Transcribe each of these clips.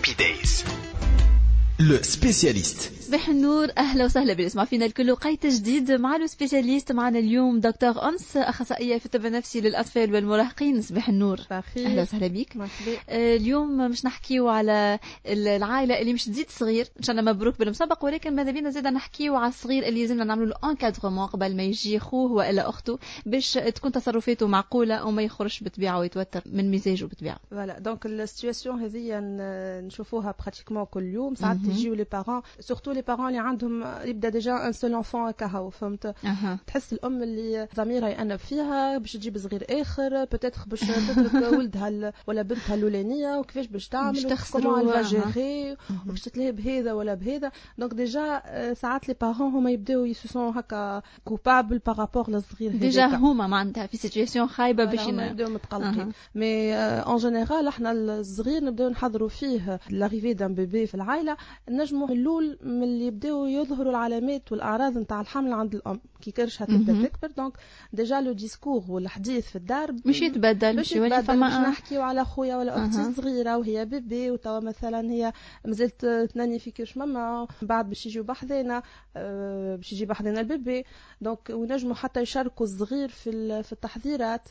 Happy Days. لو سبيسياليست صباح النور، اهلا وسهلا بالاسمع فينا الكل. وقيت جديد مع لو سبيسياليست. معنا اليوم دكتور أمس، اخصائيه في الطب النفسي للاطفال والمراهقين. صباح النور، اهلا وسهلا بيك. اليوم مش نحكيو على العائله اللي مش تزيد صغير، ان شاء الله مبروك بالمسابق، ولكن ماذا بينا زيد نحكيو على الصغير اللي لازمنا نعملوا له انكادرمون قبل ما يجي خوه والا اخته، باش تكون تصرفاته معقوله وما يخرجش بطبيعه ويتوتر من مزاجه بطبيعه. فوالا دونك السيتواسيون هذه نشوفوها براتيكمون كل يوم. ساعات تجيو لي بارون، سورتو لي بارون اللي عندهم يبدا ديجا ان سول انفون كهو، فهمت؟ تحس الام اللي ضميرها يأنب فيها باش تجيب صغير اخر، بوتيتر باش تترك ولدها ولا بنتها الاولانيه، وكيفاش باش تعمل كومون الفاجيري، وباش تتلهي بهذا ولا بهذا. دونك ديجا ساعات لي بارون هما يبداو يسوسون هكا كوبابل بارابور للصغير هذاك، ديجا هما معناتها في سيتواسيون خايبه باش يبداو متقلقين. مي اون جينيرال احنا الصغير نبداو نحضروا فيه لاريفي دان بيبي في العائله. نجموا اللول من اللي يبداو يظهروا العلامات والاعراض نتاع الحمل عند الام كي كرشها تبدا تكبر. دونك ديجا لو ديسكور والحديث في الدار مش يتبدل، باش نحكيو على خويا ولا اختي صغيره وهي بيبي، وتوا مثلا هي مازالت تنني في كرش ماما، بعد باش يجيو بحذنا، باش يجي بحذنا البيبي. دونك ونجموا حتى يشاركوا الصغير في التحضيرات،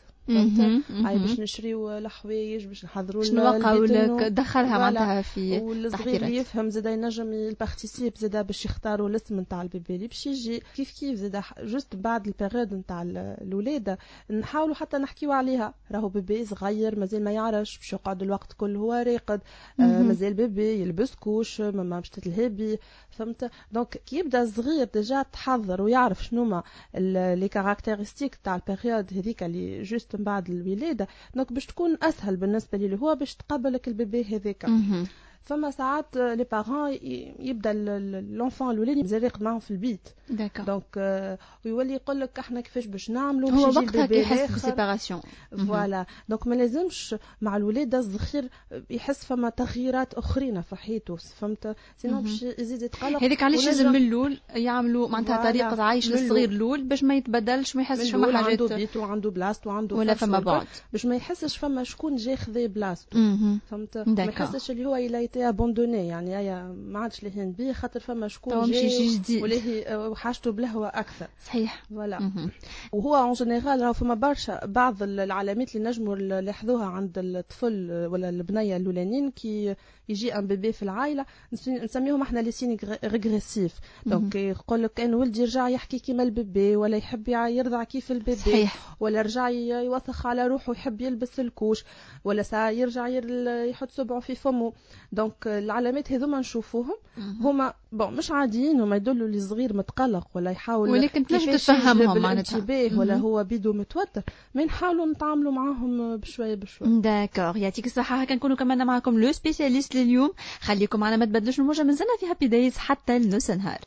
هاي باش نشريو الحوايج، باش نحضروا نوقعوا لك دخلها معناتها في والصغير اللي يفهم زاد ينجم البارتيسيب زاد باش يختاروا الاسم نتاع البيبي اللي باش يجي. كيف زاد جوست بعد البيريود نتاع الولاده نحاولوا حتى نحكيو عليها. راهو بيبي صغير مازال ما يعرفش، باش يقعد الوقت كله هو راقد، مازال بيبي يلبس كوش، ماما باش تتلهبي، فهمت؟ دونك كي يبدا الصغير ديجا تحضر ويعرف شنو ما لي كاركتيرستيك تاع البيريود هذيك اللي جوست من بعد الولاده، دونك باش تكون اسهل بالنسبه ليه هو باش تقبلك البيبي هذاك. فما ساعات لي بارون يبدا لونفون الاولاني مازال راقد معاهم في البيت، دونك ويولي يقول لك احنا كيفاش باش نعملوا هو وقتها كيحس بسيباراسيون. فوالا دونك ما لازمش مع الولاده الصغير يحس فما تغييرات اخرين في حياته، فهمت؟ سينو باش يزيد يتقلق. هذيك علاش لازم من الاول يعملوا معناتها طريقه عيش للصغير الاول باش ما يتبدلش، ما يحسش فما حاجات عنده بيته وعنده بلاصته وعنده ولا فما بعد، باش ما يحسش فما شكون جاي خذي بلاصته، فهمت؟ ما يحسش اللي هو يلايتي ابوندوني، يعني هي ما عادش لهين بيه خاطر فما شكون جاي ولا حاجته بلهوه اكثر. صحيح. فوالا وهو اون جينيرال راه فما برشا بعض العلامات اللي نجموا نلاحظوها عند الطفل ولا البنيه الاولانيين كي يجي ان بيبي في العائله، نسميهم احنا لي سين ريغريسيف. دونك يقول لك ان ولدي يرجع يحكي كيما البيبي، ولا يحب يرضع كيف البيبي. صحيح. ولا رجع يوثق على روحه ويحب يلبس الكوش، ولا ساعه يرجع يحط صبعه في فمه. دونك العلامات هذوما نشوفوهم هما مش عاديين، هما يدلوا لي صغير متقلق ولا يحاول، ولكن تنجم تفهمهم معناتها ولا هو بيدو متوتر، ما نحاولوا نتعاملوا معاهم بشويه بشويه. داكور، يعطيك الصحه. هكا نكونوا كمان معكم لو سبيسياليست لليوم. خليكم معنا، ما تبدلوش الموجه، مازلنا في هابي دايز حتى النص نهار.